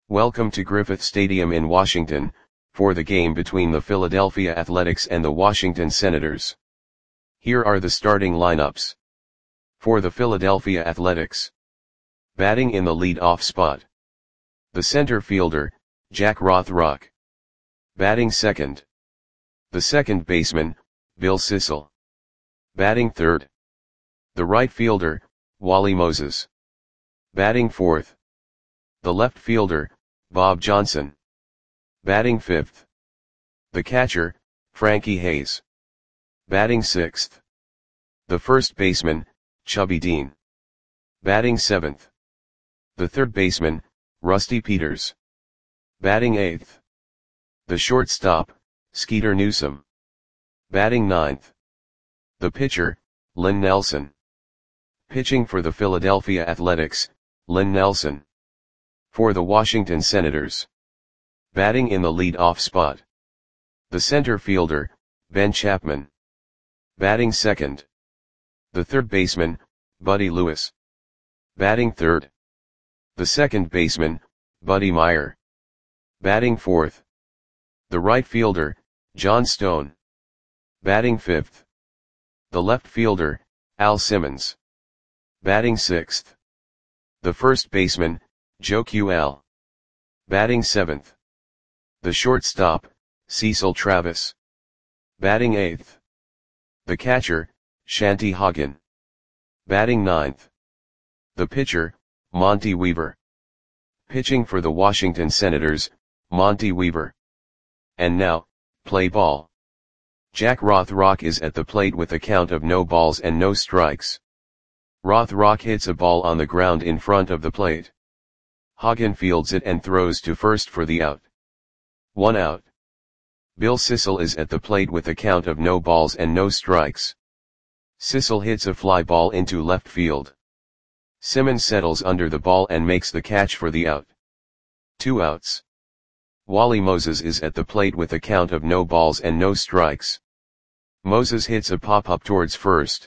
Welcome to Griffith Stadium in Washington, for the game between the Philadelphia Athletics and the Washington Senators. Here are the starting lineups. For the Philadelphia Athletics. Batting in the lead-off spot. The center fielder, Jack Rothrock. Batting second. The second baseman, Bill Sissel. Batting third. The right fielder, Wally Moses. Batting fourth. The left fielder, Bob Johnson. Batting fifth. The catcher, Frankie Hayes. Batting sixth. The first baseman, Chubby Dean. Batting seventh. The third baseman, Rusty Peters. Batting eighth. The shortstop, Skeeter Newsome. Batting ninth. The pitcher, Lynn Nelson. Pitching for the Philadelphia Athletics, Lynn Nelson. For the Washington Senators. Batting in the lead-off spot. The center fielder, Ben Chapman. Batting second. The third baseman, Buddy Lewis. Batting third. The second baseman, Buddy Meyer. Batting fourth. The right fielder, John Stone. Batting fifth. The left fielder, Al Simmons. Batting sixth. The first baseman, Joe QL. Batting seventh. The shortstop, Cecil Travis. Batting eighth. The catcher, Shanty Hagen. Batting ninth. The pitcher, Monty Weaver. Pitching for the Washington Senators, Monty Weaver. And now, play ball. Jack Rothrock is at the plate with a count of no balls and no strikes. Rothrock hits a ball on the ground in front of the plate. Hagen fields it and throws to first for the out. 1 out. Bill Sissel is at the plate with a count of no balls and no strikes. Sissel hits a fly ball into left field. Simmons settles under the ball and makes the catch for the out. 2 outs. Wally Moses is at the plate with a count of no balls and no strikes. Moses hits a pop-up towards first.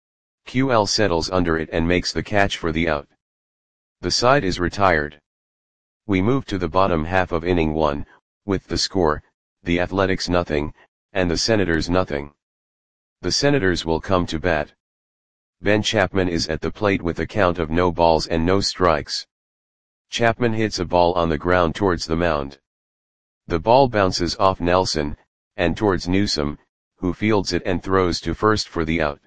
QL settles under it and makes the catch for the out. The side is retired. We move to the bottom half of inning 1, with the score, the Athletics 0, and the Senators 0. The Senators will come to bat. Ben Chapman is at the plate with a count of no balls and no strikes. Chapman hits a ball on the ground towards the mound. The ball bounces off Nelson, and towards Newsome, who fields it and throws to first for the out.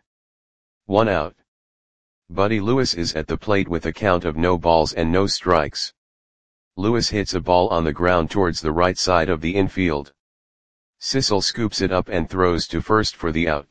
1 out. Buddy Lewis is at the plate with a count of no balls and no strikes. Lewis hits a ball on the ground towards the right side of the infield. Sissel scoops it up and throws to first for the out.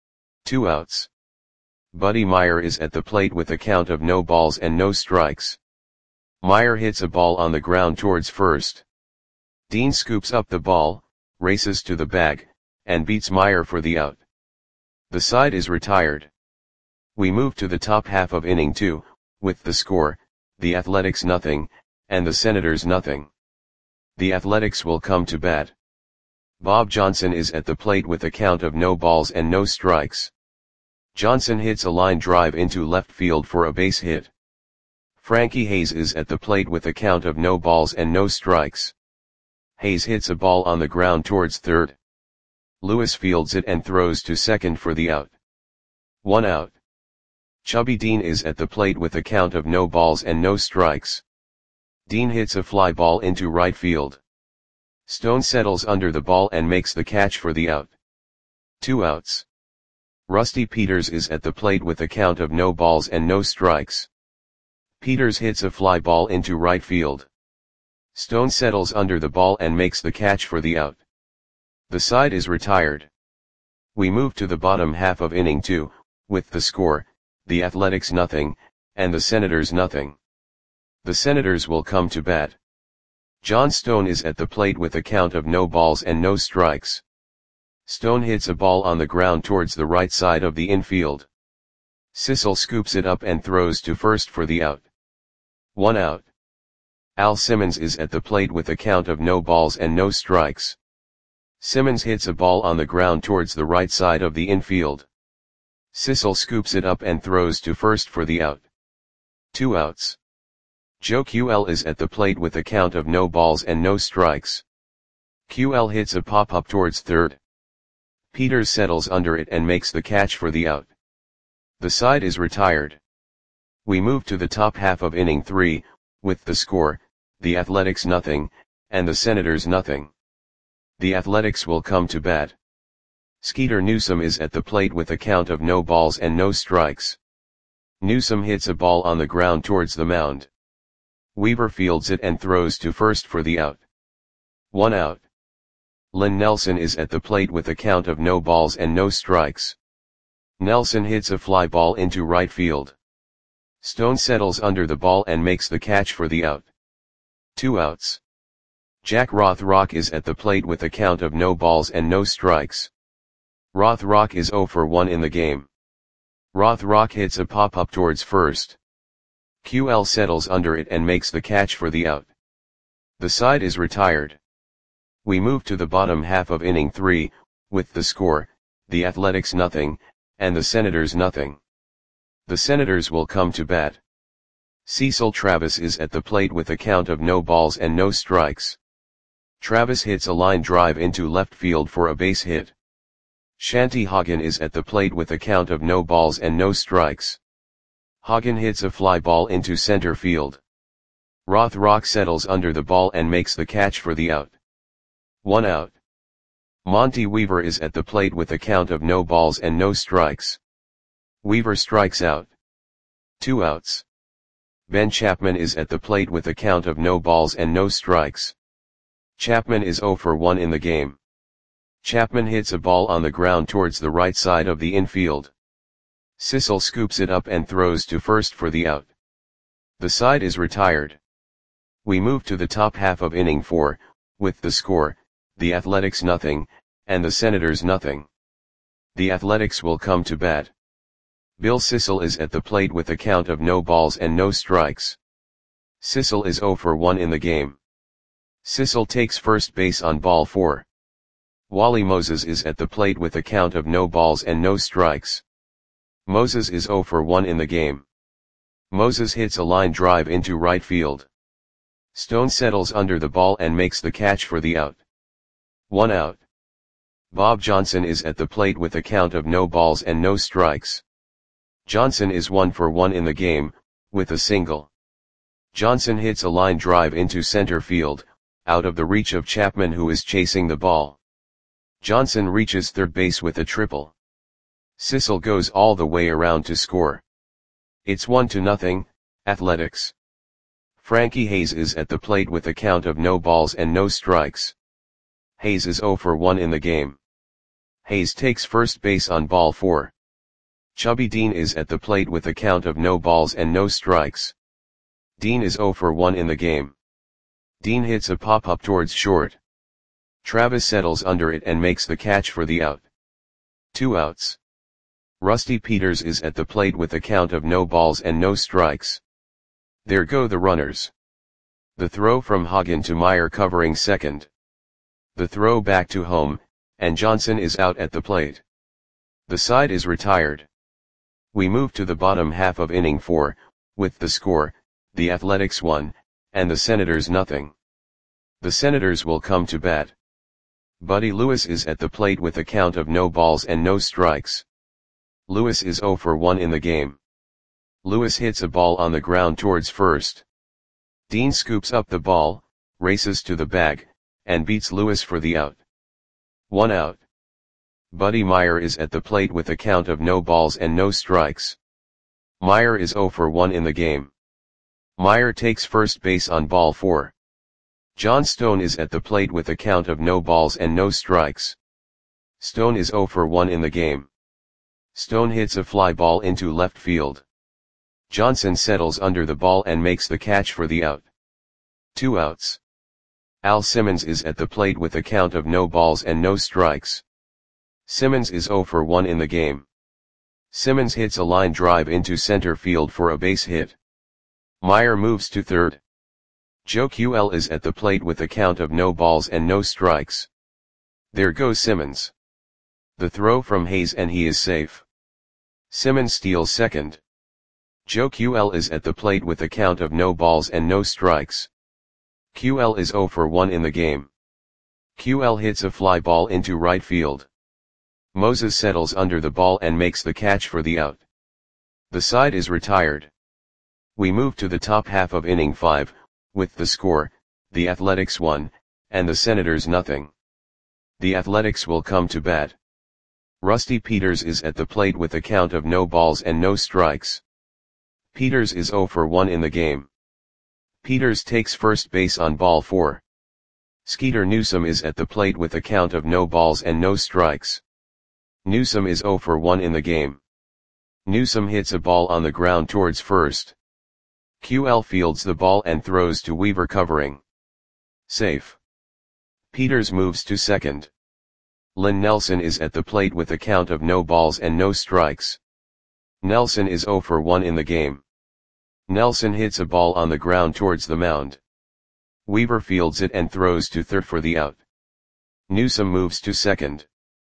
2 outs. Buddy Meyer is at the plate with a count of no balls and no strikes. Meyer hits a ball on the ground towards first. Dean scoops up the ball, races to the bag, and beats Meyer for the out. The side is retired. We move to the top half of inning 2, with the score, the Athletics 0, and the Senators 0. The Athletics will come to bat. Bob Johnson is at the plate with a count of no balls and no strikes. Johnson hits a line drive into left field for a base hit. Frankie Hayes is at the plate with a count of no balls and no strikes. Hayes hits a ball on the ground towards third. Lewis fields it and throws to second for the out. 1 out. Chubby Dean is at the plate with a count of no balls and no strikes. Dean hits a fly ball into right field. Stone settles under the ball and makes the catch for the out. 2 outs. Rusty Peters is at the plate with a count of no balls and no strikes. Peters hits a fly ball into right field. Stone settles under the ball and makes the catch for the out. The side is retired. We move to the bottom half of inning 2, with the score, the Athletics 0, and the Senators 0. The Senators will come to bat. John Stone is at the plate with a count of no balls and no strikes. Stone hits a ball on the ground towards the right side of the infield. Sissel scoops it up and throws to first for the out. 1 out. Al Simmons is at the plate with a count of no balls and no strikes. Simmons hits a ball on the ground towards the right side of the infield. Sissel scoops it up and throws to first for the out. 2 outs. Joe QL is at the plate with a count of no balls and no strikes. QL hits a pop-up towards third. Peters settles under it and makes the catch for the out. The side is retired. We move to the top half of inning 3, with the score, the Athletics nothing, and the Senators nothing. The Athletics will come to bat. Skeeter Newsome is at the plate with a count of no balls and no strikes. Newsome hits a ball on the ground towards the mound. Weaver fields it and throws to first for the out. 1 out. Lynn Nelson is at the plate with a count of no balls and no strikes. Nelson hits a fly ball into right field. Stone settles under the ball and makes the catch for the out. 2 outs. Jack Rothrock is at the plate with a count of no balls and no strikes. Rothrock is 0 for 1 in the game. Rothrock hits a pop-up towards first. QL settles under it and makes the catch for the out. The side is retired. We move to the bottom half of inning 3, with the score, the Athletics nothing, and the Senators nothing. The Senators will come to bat. Cecil Travis is at the plate with a count of no balls and no strikes. Travis hits a line drive into left field for a base hit. Shanty Hagen is at the plate with a count of no balls and no strikes. Hagen hits a fly ball into center field. Rothrock settles under the ball and makes the catch for the out. 1 out. Monty Weaver is at the plate with a count of no balls and no strikes. Weaver strikes out. 2 outs. Ben Chapman is at the plate with a count of no balls and no strikes. Chapman is 0 for 1 in the game. Chapman hits a ball on the ground towards the right side of the infield. Sissel scoops it up and throws to first for the out. The side is retired. We move to the top half of inning 4, with the score, the Athletics nothing, and the Senators nothing. The Athletics will come to bat. Bill Sissel is at the plate with a count of no balls and no strikes. Sissel is 0 for 1 in the game. Sissel takes first base on ball 4. Wally Moses is at the plate with a count of no balls and no strikes. Moses is 0 for 1 in the game. Moses hits a line drive into right field. Stone settles under the ball and makes the catch for the out. 1 out. Bob Johnson is at the plate with a count of no balls and no strikes. Johnson is 1 for 1 in the game, with a single. Johnson hits a line drive into center field, out of the reach of Chapman who is chasing the ball. Johnson reaches third base with a triple. Sissel goes all the way around to score. It's 1-0, Athletics. Frankie Hayes is at the plate with a count of no balls and no strikes. Hayes is 0 for 1 in the game. Hayes takes first base on ball 4. Chubby Dean is at the plate with a count of no balls and no strikes. Dean is 0 for 1 in the game. Dean hits a pop-up towards short. Travis settles under it and makes the catch for the out. 2 outs. Rusty Peters is at the plate with a count of no balls and no strikes. There go the runners. The throw from Hagen to Meyer covering second. The throw back to home, and Johnson is out at the plate. The side is retired. We move to the bottom half of inning 4, with the score, the Athletics 1, and the Senators nothing. The Senators will come to bat. Buddy Lewis is at the plate with a count of no balls and no strikes. Lewis is 0 for 1 in the game. Lewis hits a ball on the ground towards first. Dean scoops up the ball, races to the bag, and beats Lewis for the out. 1 out. Buddy Meyer is at the plate with a count of no balls and no strikes. Meyer is 0 for 1 in the game. Meyer takes first base on ball 4. John Stone is at the plate with a count of no balls and no strikes. Stone is 0 for 1 in the game. Stone hits a fly ball into left field. Johnson settles under the ball and makes the catch for the out. 2 outs. Al Simmons is at the plate with a count of no balls and no strikes. Simmons is 0 for 1 in the game. Simmons hits a line drive into center field for a base hit. Meyer moves to third. Joe QL is at the plate with a count of no balls and no strikes. There goes Simmons. The throw from Hayes and he is safe. Simmons steals second. Joe QL is at the plate with a count of no balls and no strikes. QL is 0 for 1 in the game. QL hits a fly ball into right field. Moses settles under the ball and makes the catch for the out. The side is retired. We move to the top half of inning 5, with the score, the Athletics 1, and the Senators nothing. The Athletics will come to bat. Rusty Peters is at the plate with a count of no balls and no strikes. Peters is 0 for 1 in the game. Peters takes first base on ball 4. Skeeter Newsome is at the plate with a count of no balls and no strikes. Newsome is 0 for 1 in the game. Newsome hits a ball on the ground towards first. QL fields the ball and throws to Weaver covering. Safe. Peters moves to second. Lynn Nelson is at the plate with a count of no balls and no strikes. Nelson is 0 for 1 in the game. Nelson hits a ball on the ground towards the mound. Weaver fields it and throws to third for the out. Newsome moves to second.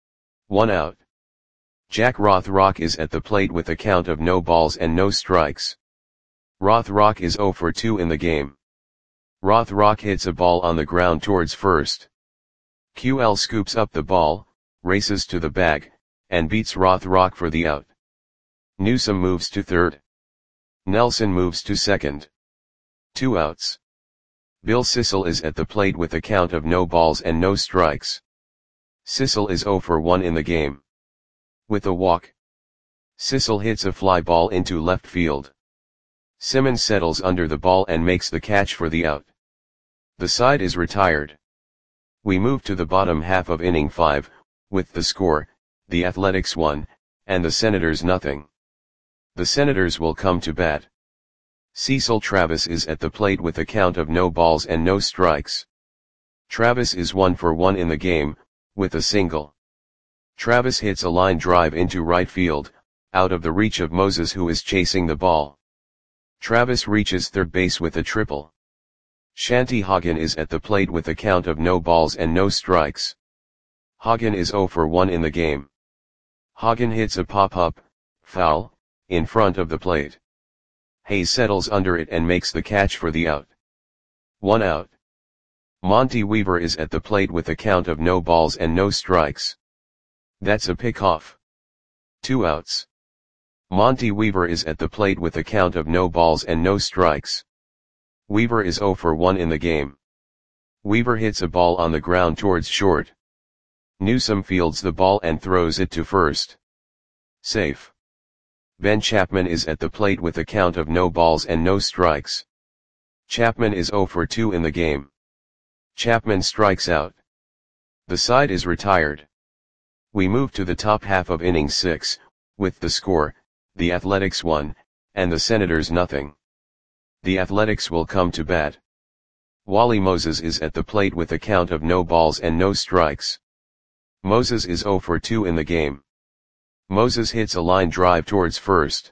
1 out. Jack Rothrock is at the plate with a count of no balls and no strikes. Rothrock is 0 for 2 in the game. Rothrock hits a ball on the ground towards first. QL scoops up the ball, races to the bag, and beats Rothrock for the out. Newsome moves to third. Nelson moves to second. 2 outs. Bill Sissel is at the plate with a count of no balls and no strikes. Sissel is 0 for 1 in the game. With a walk, Sissel hits a fly ball into left field. Simmons settles under the ball and makes the catch for the out. The side is retired. We move to the bottom half of inning 5, with the score, the Athletics 1, and the Senators nothing. The Senators will come to bat. Cecil Travis is at the plate with a count of no balls and no strikes. Travis is 1 for 1 in the game, with a single. Travis hits a line drive into right field, out of the reach of Moses who is chasing the ball. Travis reaches third base with a triple. Shanty Hagen is at the plate with a count of no balls and no strikes. Hagen is 0 for 1 in the game. Hagen hits a pop-up, foul, in front of the plate. Hayes settles under it and makes the catch for the out. 1 out. Monty Weaver is at the plate with a count of no balls and no strikes. That's a pickoff. 2 outs. Monty Weaver is at the plate with a count of no balls and no strikes. Weaver is 0 for 1 in the game. Weaver hits a ball on the ground towards short. Newsome fields the ball and throws it to first. Safe. Ben Chapman is at the plate with a count of no balls and no strikes. Chapman is 0 for 2 in the game. Chapman strikes out. The side is retired. We move to the top half of inning 6, with the score, the Athletics 1, and the Senators nothing. The Athletics will come to bat. Wally Moses is at the plate with a count of no balls and no strikes. Moses is 0 for 2 in the game. Moses hits a line drive towards first.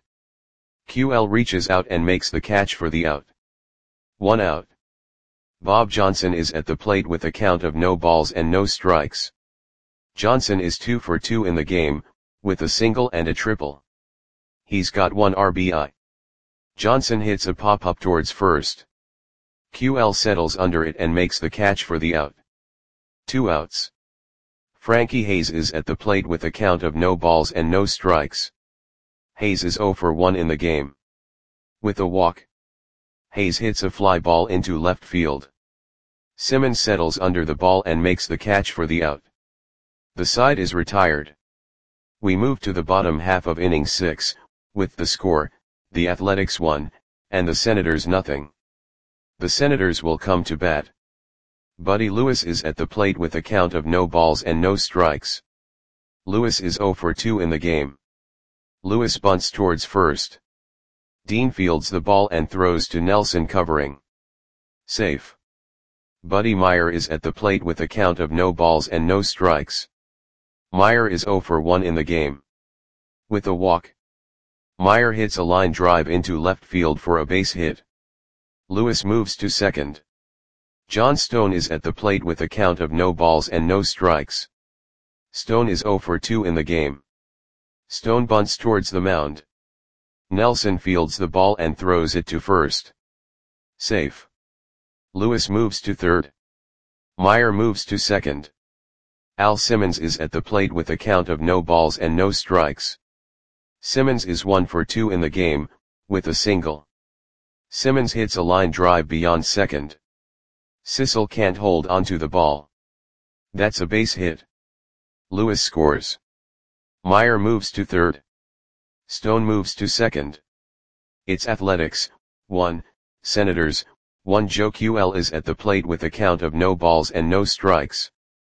QL reaches out and makes the catch for the out. 1 out. Bob Johnson is at the plate with a count of no balls and no strikes. Johnson is 2 for 2 in the game, with a single and a triple. He's got 1 RBI. Johnson hits a pop-up towards first. QL settles under it and makes the catch for the out. 2 outs. Frankie Hayes is at the plate with a count of no balls and no strikes. Hayes is 0 for 1 in the game. With a walk, Hayes hits a fly ball into left field. Simmons settles under the ball and makes the catch for the out. The side is retired. We move to the bottom half of inning 6, with the score, the Athletics 1, and the Senators nothing. The Senators will come to bat. Buddy Lewis is at the plate with a count of no balls and no strikes. Lewis is 0 for 2 in the game. Lewis bunts towards first. Dean fields the ball and throws to Nelson covering. Safe. Buddy Meyer is at the plate with a count of no balls and no strikes. Meyer is 0 for 1 in the game. With a walk, Meyer hits a line drive into left field for a base hit. Lewis moves to second. John Stone is at the plate with a count of no balls and no strikes. Stone is 0 for 2 in the game. Stone bunts towards the mound. Nelson fields the ball and throws it to first. Safe. Lewis moves to third. Meyer moves to second. Al Simmons is at the plate with a count of no balls and no strikes. Simmons is 1 for 2 in the game, with a single. Simmons hits a line drive beyond second. Sissel can't hold onto the ball. That's a base hit. Lewis scores. Meyer moves to third. Stone moves to second. It's Athletics, 1, Senators, 1. Joe QL is at the plate with a count of no balls and no strikes.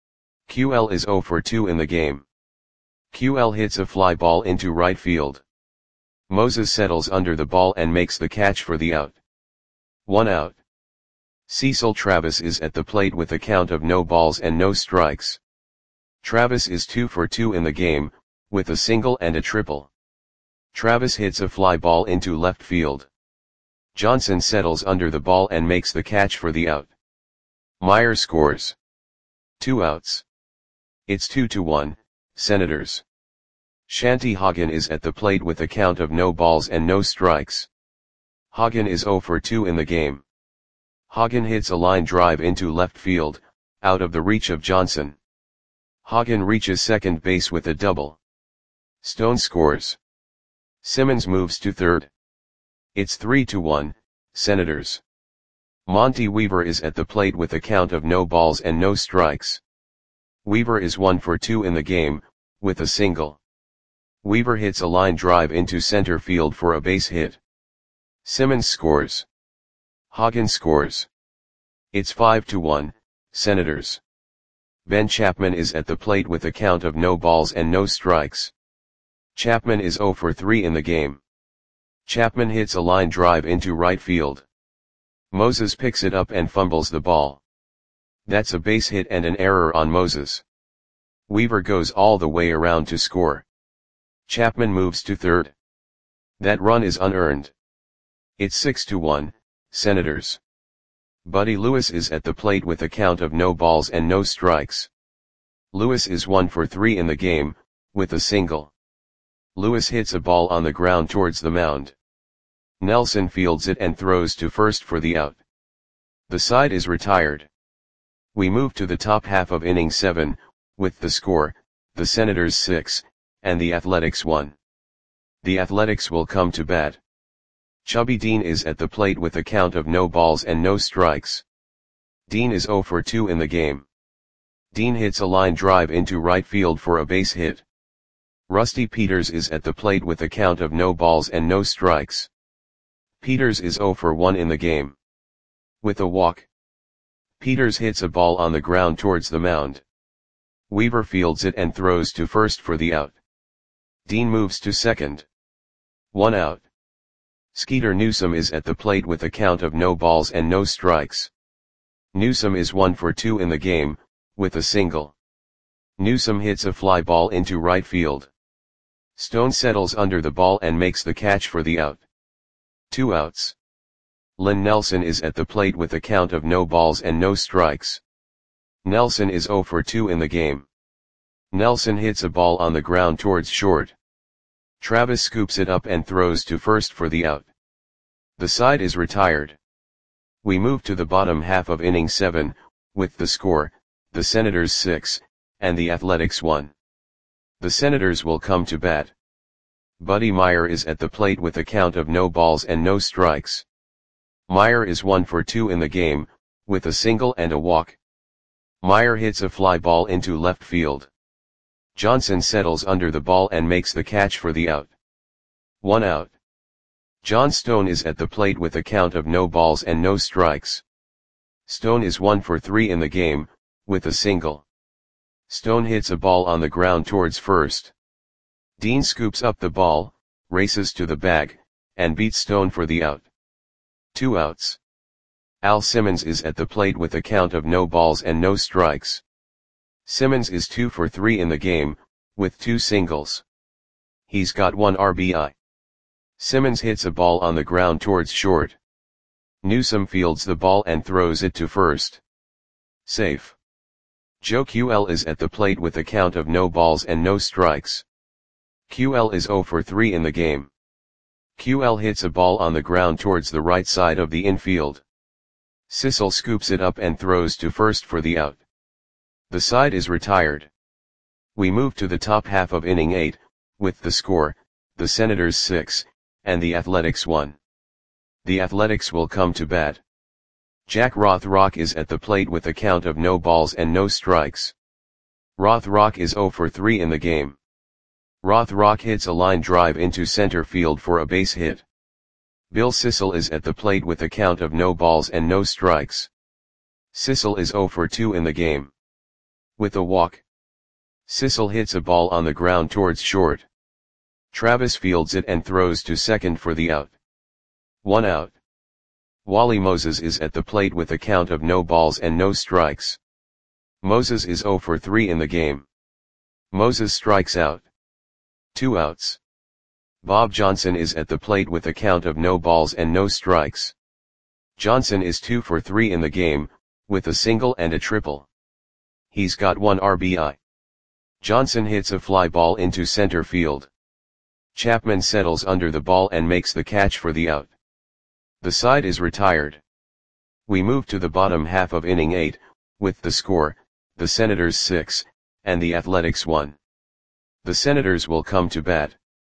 QL is 0 for 2 in the game. QL hits a fly ball into right field. Moses settles under the ball and makes the catch for the out. 1 out. Cecil Travis is at the plate with a count of no balls and no strikes. Travis is 2 for 2 in the game, with a single and a triple. Travis hits a fly ball into left field. Johnson settles under the ball and makes the catch for the out. Meyer scores. 2 outs. It's 2-1, Senators. Shanty Hagen is at the plate with a count of no balls and no strikes. Hagen is 0 for 2 in the game. Hagen hits a line drive into left field, out of the reach of Johnson. Hagen reaches second base with a double. Stone scores. Simmons moves to third. It's 3-1, Senators. Monty Weaver is at the plate with a count of no balls and no strikes. Weaver is 1 for 2 in the game, with a single. Weaver hits a line drive into center field for a base hit. Simmons scores. Hagen scores. It's 5-1, Senators. Ben Chapman is at the plate with a count of no balls and no strikes. Chapman is 0 for 3 in the game. Chapman hits a line drive into right field. Moses picks it up and fumbles the ball. That's a base hit and an error on Moses. Weaver goes all the way around to score. Chapman moves to third. That run is unearned. It's 6-1, Senators. Buddy Lewis is at the plate with a count of no balls and no strikes. Lewis is 1 for 3 in the game, with a single. Lewis hits a ball on the ground towards the mound. Nelson fields it and throws to first for the out. The side is retired. We move to the top half of inning 7, with the score, the Senators 6, and the Athletics 1. The Athletics will come to bat. Chubby Dean is at the plate with a count of no balls and no strikes. Dean is 0 for 2 in the game. Dean hits a line drive into right field for a base hit. Rusty Peters is at the plate with a count of no balls and no strikes. Peters is 0 for 1 in the game. With a walk. Peters hits a ball on the ground towards the mound. Weaver fields it and throws to first for the out. Dean moves to second. 1 out. Skeeter Newsome is at the plate with a count of no balls and no strikes. Newsome is 1 for 2 in the game, with a single. Newsome hits a fly ball into right field. Stone settles under the ball and makes the catch for the out. 2 outs. Lynn Nelson is at the plate with a count of no balls and no strikes. Nelson is 0 for 2 in the game. Nelson hits a ball on the ground towards short. Travis scoops it up and throws to first for the out. The side is retired. We move to the bottom half of inning 7, with the score, the Senators 6, and the Athletics 1. The Senators will come to bat. Buddy Meyer is at the plate with a count of no balls and no strikes. Meyer is 1 for 2 in the game, with a single and a walk. Meyer hits a fly ball into left field. Johnson settles under the ball and makes the catch for the out. 1 out. John Stone is at the plate with a count of no balls and no strikes. Stone is 1 for 3 in the game, with a single. Stone hits a ball on the ground towards first. Dean scoops up the ball, races to the bag, and beats Stone for the out. 2 outs. Al Simmons is at the plate with a count of no balls and no strikes. Simmons is 2 for 3 in the game, with 2 singles. He's got 1 RBI. Simmons hits a ball on the ground towards short. Newsome fields the ball and throws it to first. Safe. Joe QL is at the plate with a count of no balls and no strikes. QL is 0 for 3 in the game. QL hits a ball on the ground towards the right side of the infield. Sissel scoops it up and throws to first for the out. The side is retired. We move to the top half of inning 8, with the score, the Senators 6, and the Athletics 1. The Athletics will come to bat. Jack Rothrock is at the plate with a count of no balls and no strikes. Rothrock is 0 for 3 in the game. Rothrock hits a line drive into center field for a base hit. Bill Sissel is at the plate with a count of no balls and no strikes. Sissel is 0 for 2 in the game. With a walk, Sissel hits a ball on the ground towards short. Travis fields it and throws to second for the out. 1 out. Wally Moses is at the plate with a count of no balls and no strikes. Moses is 0 for 3 in the game. Moses strikes out. 2 outs. Bob Johnson is at the plate with a count of no balls and no strikes. Johnson is 2 for 3 in the game, with a single and a triple. He's got 1 RBI. Johnson hits a fly ball into center field. Chapman settles under the ball and makes the catch for the out. The side is retired. We move to the bottom half of inning 8, with the score, the Senators 6, and the Athletics 1. The Senators will come to bat.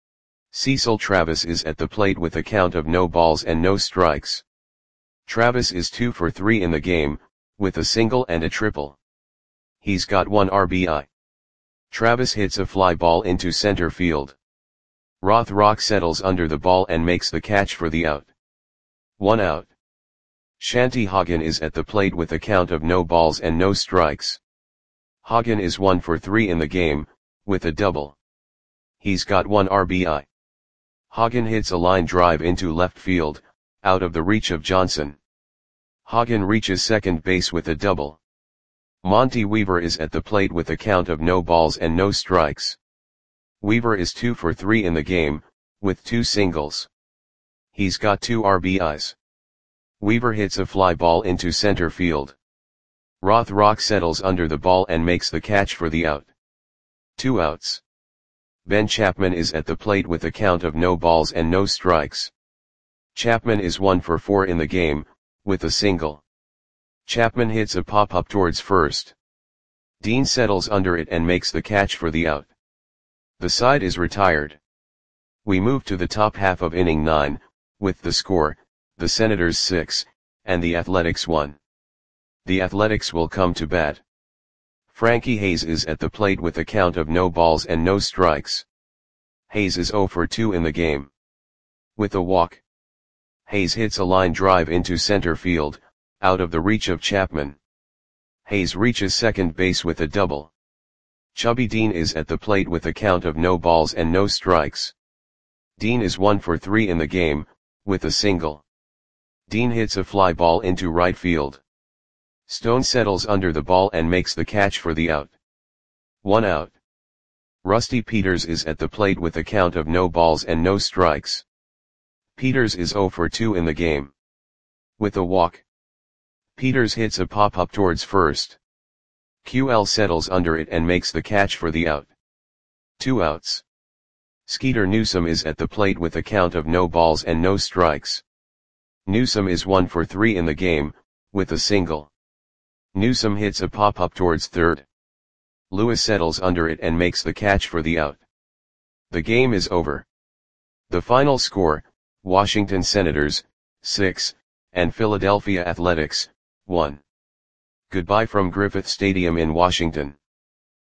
Cecil Travis is at the plate with a count of no balls and no strikes. Travis is 2 for 3 in the game, with a single and a triple. He's got 1 RBI. Travis hits a fly ball into center field. Rothrock settles under the ball and makes the catch for the out. 1 out. Shanty Hagen is at the plate with a count of no balls and no strikes. Hagen is 1 for 3 in the game, with a double. He's got 1 RBI. Hagen hits a line drive into left field, out of the reach of Johnson. Hagen reaches second base with a double. Monty Weaver is at the plate with a count of no balls and no strikes. Weaver is 2 for 3 in the game, with 2 singles. He's got 2 RBIs. Weaver hits a fly ball into center field. Rothrock settles under the ball and makes the catch for the out. 2 outs. Ben Chapman is at the plate with a count of no balls and no strikes. Chapman is 1 for 4 in the game, with a single. Chapman hits a pop-up towards first. Dean settles under it and makes the catch for the out. The side is retired. We move to the top half of inning 9, with the score, the Senators 6, and the Athletics 1. The Athletics will come to bat. Frankie Hayes is at the plate with a count of no balls and no strikes. Hayes is 0 for 2 in the game. With a walk, Hayes hits a line drive into center field, out of the reach of Chapman. Hayes reaches second base with a double. Chubby Dean is at the plate with a count of no balls and no strikes. Dean is 1 for 3 in the game, with a single. Dean hits a fly ball into right field. Stone settles under the ball and makes the catch for the out. 1 out. Rusty Peters is at the plate with a count of no balls and no strikes. Peters is 0 for 2 in the game. With a walk, Peters hits a pop-up towards first. QL settles under it and makes the catch for the out. 2 outs. Skeeter Newsome is at the plate with a count of no balls and no strikes. Newsome is 1 for 3 in the game, with a single. Newsome hits a pop-up towards third. Lewis settles under it and makes the catch for the out. The game is over. The final score, Washington Senators, 6, and Philadelphia Athletics, 1. Goodbye from Griffith Stadium in Washington.